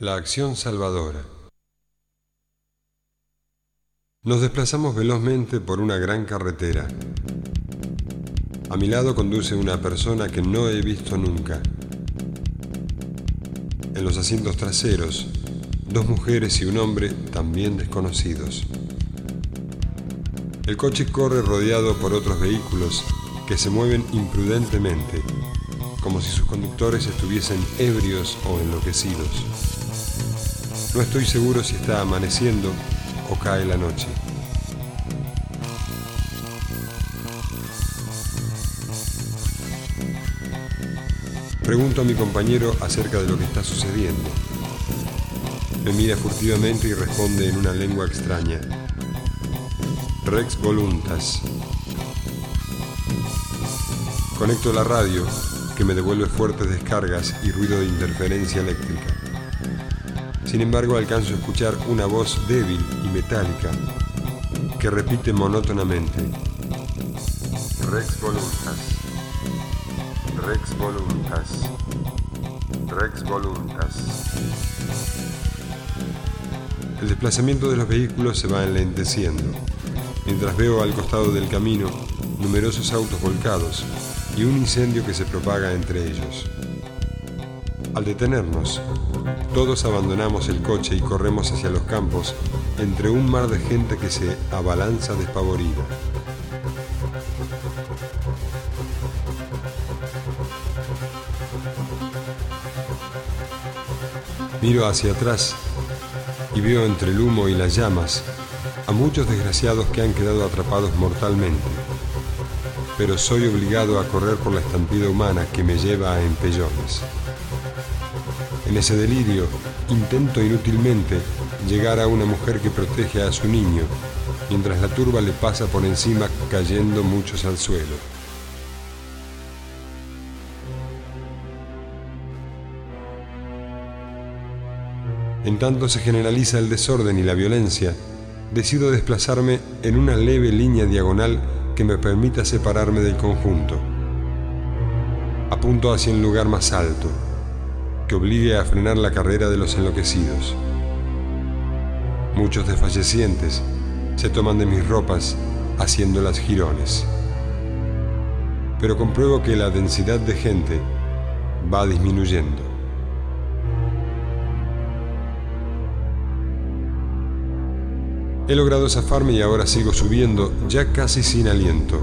La acción salvadora. Nos desplazamos velozmente por una gran carretera. A mi lado conduce una persona que no he visto nunca. En los asientos traseros, dos mujeres y un hombre también desconocidos. El coche corre rodeado por otros vehículos que se mueven imprudentemente, como si sus conductores estuviesen ebrios o enloquecidos. No estoy seguro si está amaneciendo o cae la noche. Pregunto a mi compañero acerca de lo que está sucediendo. Me mira furtivamente y responde en una lengua extraña. Rex voluntas. Conecto la radio, que me devuelve fuertes descargas y ruido de interferencia eléctrica. Sin embargo, alcanzo a escuchar una voz débil y metálica que repite monótonamente: Rex voluntas, Rex voluntas, Rex voluntas. El desplazamiento de los vehículos se va enlenteciendo, mientras veo al costado del camino numerosos autos volcados y un incendio que se propaga entre ellos. Al detenernos, todos abandonamos el coche y corremos hacia los campos entre un mar de gente que se abalanza despavorida. Miro hacia atrás y veo entre el humo y las llamas a muchos desgraciados que han quedado atrapados mortalmente. Pero soy obligado a correr por la estampida humana que me lleva a empellones. En ese delirio, intento inútilmente llegar a una mujer que protege a su niño, mientras la turba le pasa por encima, cayendo muchos al suelo. En tanto se generaliza el desorden y la violencia, decido desplazarme en una leve línea diagonal que me permita separarme del conjunto. Apunto hacia un lugar más alto, que obligue a frenar la carrera de los enloquecidos. Muchos desfallecientes se toman de mis ropas haciéndolas jirones. Pero compruebo que la densidad de gente va disminuyendo. He logrado zafarme y ahora sigo subiendo, ya casi sin aliento.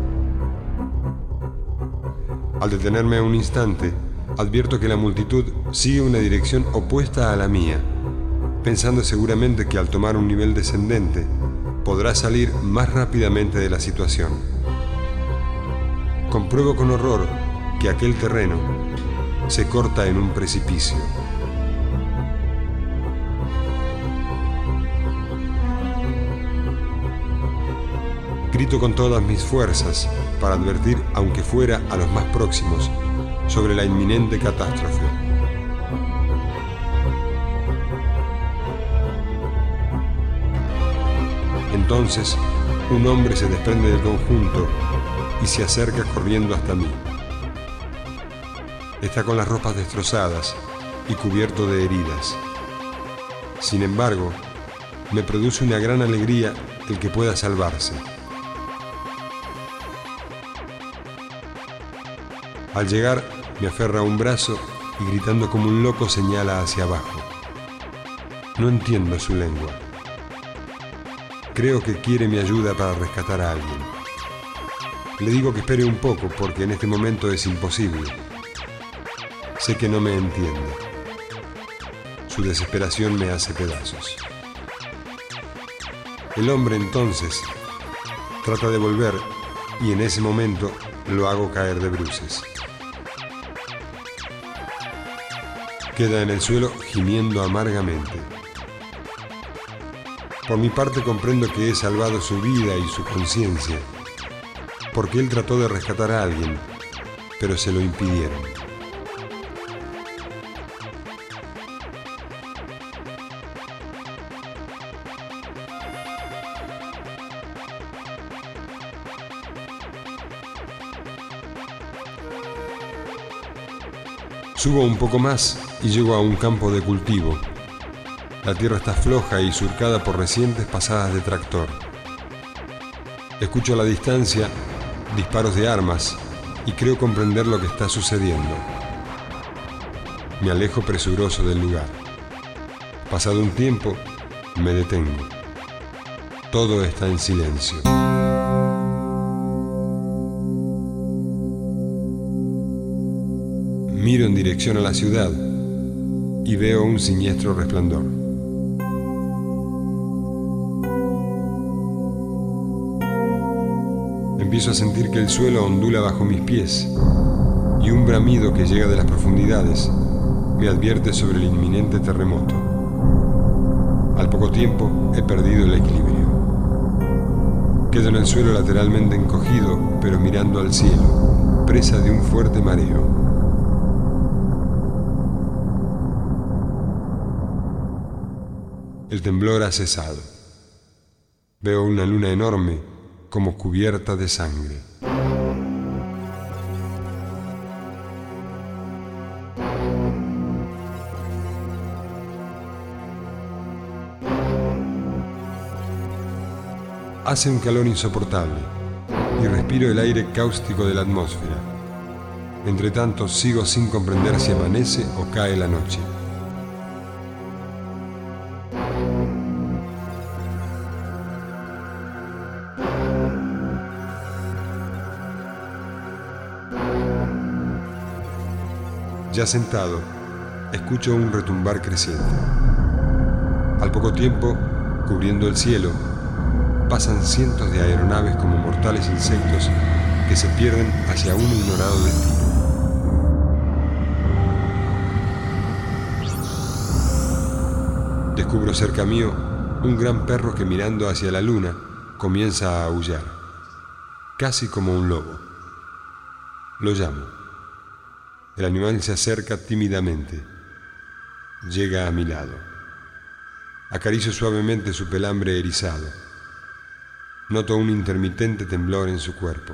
Al detenerme un instante, advierto que la multitud sigue una dirección opuesta a la mía, pensando seguramente que al tomar un nivel descendente podrá salir más rápidamente de la situación. Compruebo con horror que aquel terreno se corta en un precipicio. Grito con todas mis fuerzas para advertir, aunque fuera a los más próximos, sobre la inminente catástrofe. Entonces, un hombre se desprende del conjunto y se acerca corriendo hasta mí. Está con las ropas destrozadas y cubierto de heridas. Sin embargo, me produce una gran alegría el que pueda salvarse. Al llegar, me aferra a un brazo y gritando como un loco señala hacia abajo. No entiendo su lengua. Creo que quiere mi ayuda para rescatar a alguien. Le digo que espere un poco porque en este momento es imposible. Sé que no me entiende. Su desesperación me hace pedazos. El hombre entonces trata de volver y en ese momento lo hago caer de bruces. Queda en el suelo gimiendo amargamente. Por mi parte comprendo que he salvado su vida y su conciencia, porque él trató de rescatar a alguien, pero se lo impidieron. Subo un poco más y llego a un campo de cultivo. La tierra está floja y surcada por recientes pasadas de tractor. Escucho a la distancia disparos de armas y creo comprender lo que está sucediendo. Me alejo presuroso del lugar. Pasado un tiempo, me detengo. Todo está en silencio. Miro en dirección a la ciudad y veo un siniestro resplandor. Empiezo a sentir que el suelo ondula bajo mis pies y un bramido que llega de las profundidades me advierte sobre el inminente terremoto. Al poco tiempo he perdido el equilibrio. Quedo en el suelo lateralmente encogido, pero mirando al cielo, presa de un fuerte mareo. El temblor ha cesado. Veo una luna enorme como cubierta de sangre. Hace un calor insoportable y respiro el aire cáustico de la atmósfera. Entre tanto, sigo sin comprender si amanece o cae la noche. Ya sentado, escucho un retumbar creciente. Al poco tiempo, cubriendo el cielo, pasan cientos de aeronaves como mortales insectos que se pierden hacia un ignorado destino. Descubro cerca mío un gran perro que mirando hacia la luna comienza a aullar, casi como un lobo. Lo llamo. El animal se acerca tímidamente. Llega a mi lado. Acaricio suavemente su pelambre erizado. Noto un intermitente temblor en su cuerpo.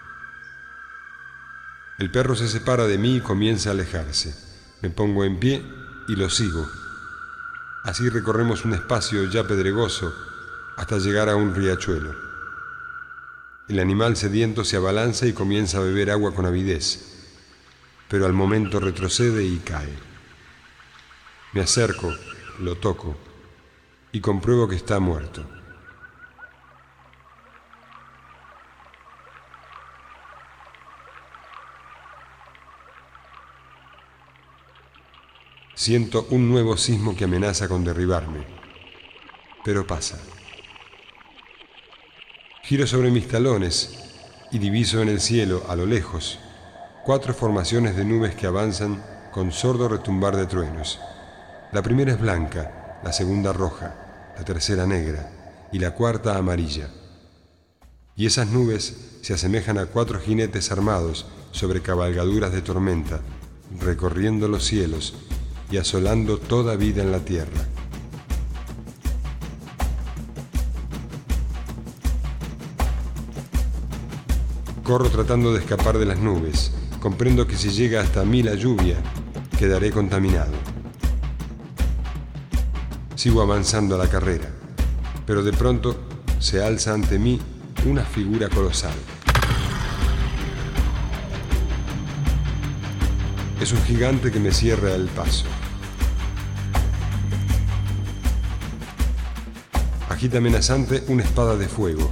El perro se separa de mí y comienza a alejarse. Me pongo en pie y lo sigo. Así recorremos un espacio ya pedregoso hasta llegar a un riachuelo. El animal sediento se abalanza y comienza a beber agua con avidez, pero al momento retrocede y cae. Me acerco, lo toco y compruebo que está muerto. Siento un nuevo sismo que amenaza con derribarme, pero pasa. Giro sobre mis talones y diviso en el cielo, a lo lejos, 4 formaciones de nubes que avanzan con sordo retumbar de truenos. La primera es blanca, la segunda roja, la tercera negra y la cuarta amarilla. Y esas nubes se asemejan a 4 jinetes armados sobre cabalgaduras de tormenta, recorriendo los cielos y asolando toda vida en la tierra. Corro tratando de escapar de las nubes. Comprendo que si llega hasta mí la lluvia, quedaré contaminado. Sigo avanzando a la carrera, pero de pronto se alza ante mí una figura colosal. Es un gigante que me cierra el paso. Agita amenazante una espada de fuego.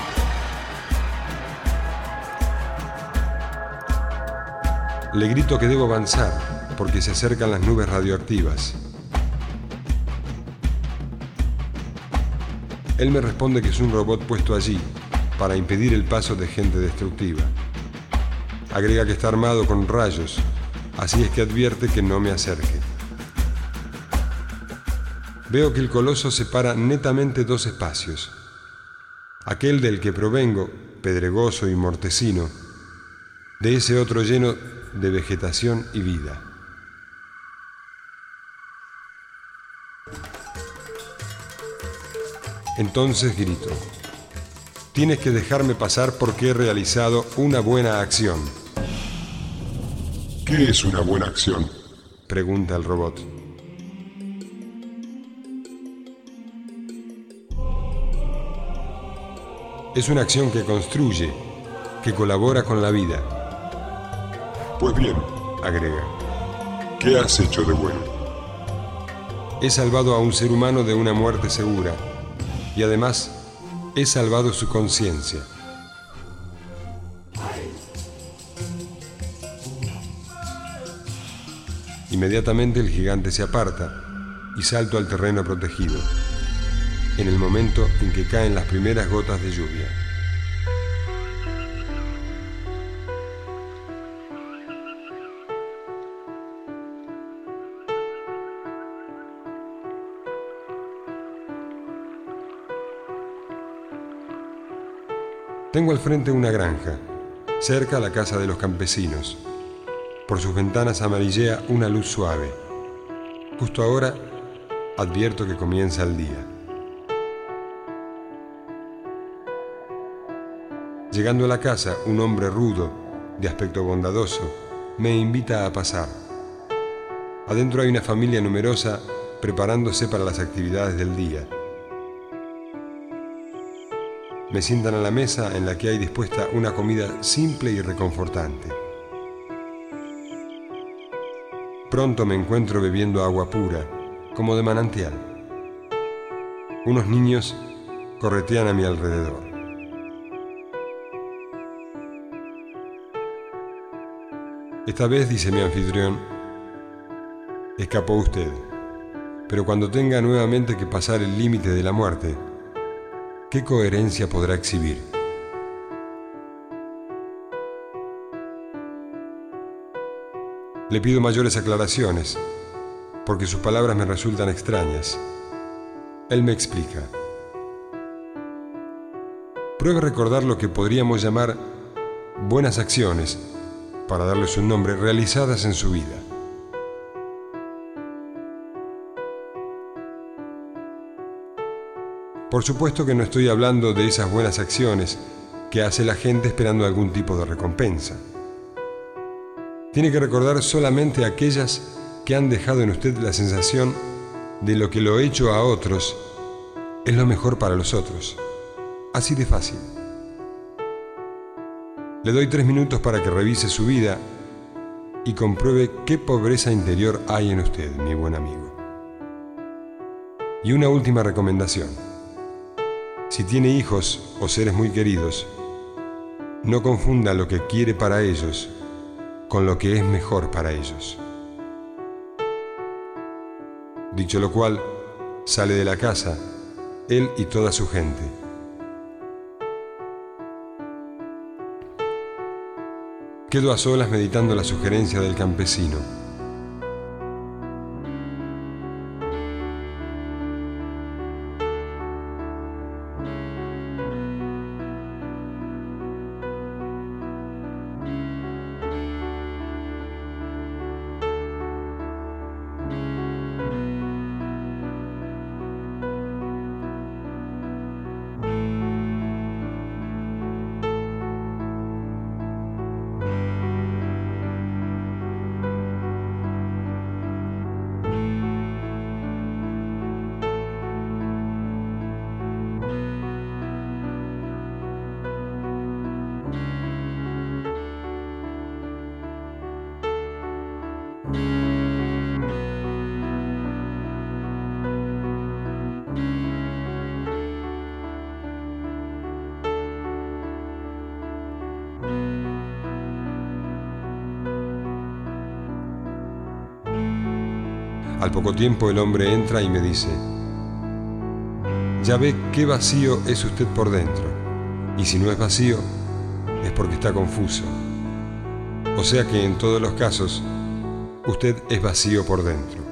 Le grito que debo avanzar porque se acercan las nubes radioactivas. Él me responde que es un robot puesto allí para impedir el paso de gente destructiva. Agrega que está armado con rayos, así es que advierte que no me acerque. Veo que el coloso separa netamente 2 espacios. Aquel del que provengo, pedregoso y mortecino, de ese otro lleno de vegetación y vida. Entonces grito: tienes que dejarme pasar porque he realizado una buena acción. ¿Qué es una buena acción?, pregunta el robot. Es una acción que construye, que colabora con la vida. Pues bien, agrega, ¿qué has hecho de bueno? He salvado a un ser humano de una muerte segura y además he salvado su conciencia. Inmediatamente el gigante se aparta y salto al terreno protegido, en el momento en que caen las primeras gotas de lluvia. Tengo al frente una granja, cerca la casa de los campesinos. Por sus ventanas amarillea una luz suave. Justo ahora advierto que comienza el día. Llegando a la casa, un hombre rudo, de aspecto bondadoso, me invita a pasar. Adentro hay una familia numerosa preparándose para las actividades del día. Me sientan a la mesa en la que hay dispuesta una comida simple y reconfortante. Pronto me encuentro bebiendo agua pura, como de manantial. Unos niños corretean a mi alrededor. Esta vez, dice mi anfitrión, escapó usted, pero cuando tenga nuevamente que pasar el límite de la muerte, ¿qué coherencia podrá exhibir? Le pido mayores aclaraciones, porque sus palabras me resultan extrañas. Él me explica. Pruebe a recordar lo que podríamos llamar buenas acciones, para darles un nombre, realizadas en su vida. Por supuesto que no estoy hablando de esas buenas acciones que hace la gente esperando algún tipo de recompensa. Tiene que recordar solamente aquellas que han dejado en usted la sensación de lo que lo hecho a otros es lo mejor para los otros. Así de fácil. Le doy 3 minutos para que revise su vida y compruebe qué pobreza interior hay en usted, mi buen amigo. Y una última recomendación. Si tiene hijos o seres muy queridos, no confunda lo que quiere para ellos con lo que es mejor para ellos. Dicho lo cual, sale de la casa, él y toda su gente. Quedo a solas meditando la sugerencia del campesino. Al poco tiempo el hombre entra y me dice: ya ve qué vacío es usted por dentro, y si no es vacío, es porque está confuso. O sea que en todos los casos, usted es vacío por dentro.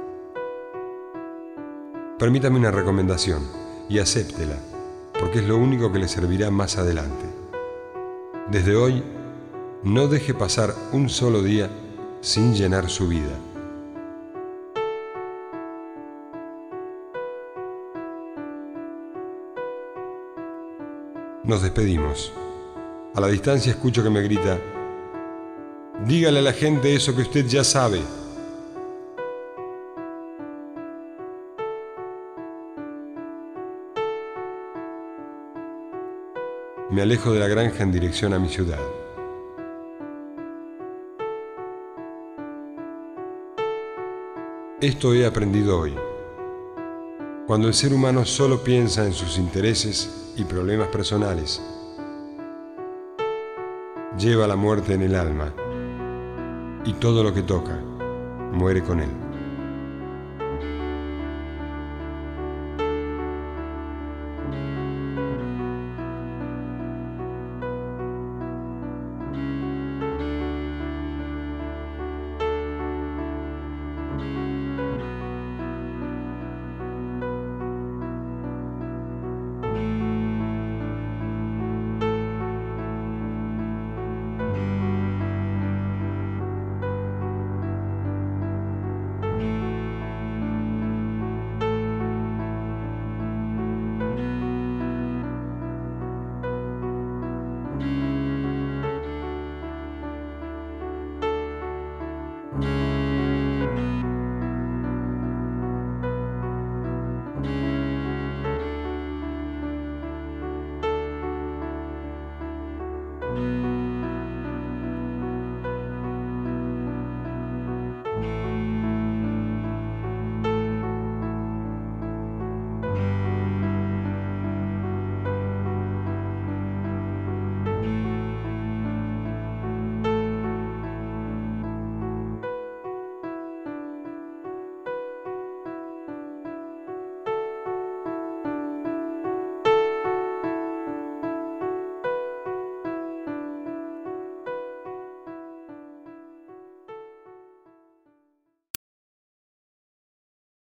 Permítame una recomendación, y acéptela, porque es lo único que le servirá más adelante. Desde hoy, no deje pasar un solo día sin llenar su vida. Nos despedimos. A la distancia escucho que me grita: Dígale a la gente eso que usted ya sabe. Me alejo de la granja en dirección a mi ciudad. Esto he aprendido hoy. Cuando el ser humano solo piensa en sus intereses y problemas personales, lleva la muerte en el alma y todo lo que toca muere con él.